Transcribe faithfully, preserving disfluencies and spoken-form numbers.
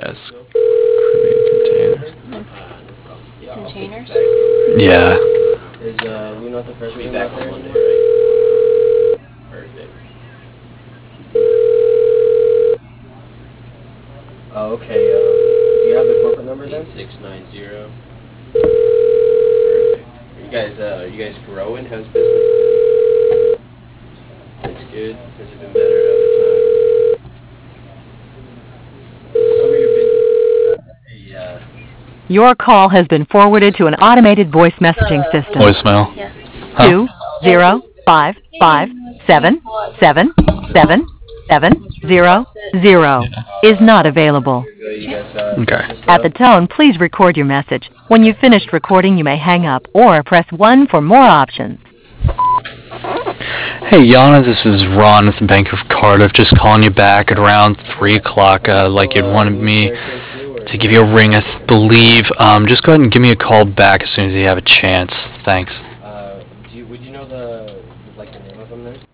Yes. Containers. Containers? Yeah. Is, uh, we not the president Be back out on there Monday, anymore? right? Perfect. Oh, okay, um, do you have the corporate number then? eight six nine zero. Perfect. Are you guys, uh, are you guys growing? How's business been? That's good. Has it been better over time? Some of your business, hey, uh, Your call has been forwarded to an automated voice messaging system. Voicemail. Yeah. Huh? Two zero five five seven seven seven seven zero zero is not available. So you guys, uh, Okay. finish this At the up? tone, please record your message. When you've finished recording, you may hang up or press one for more options. Hey, Yana, this is Ron with the Bank of Cardiff. Just calling you back at around three o'clock, uh, like you'd wanted me to give you a ring, I th- believe. Um, just go ahead and give me a call back as soon as you have a chance. Thanks. Uh, do you, would you know the, like, the name of them there?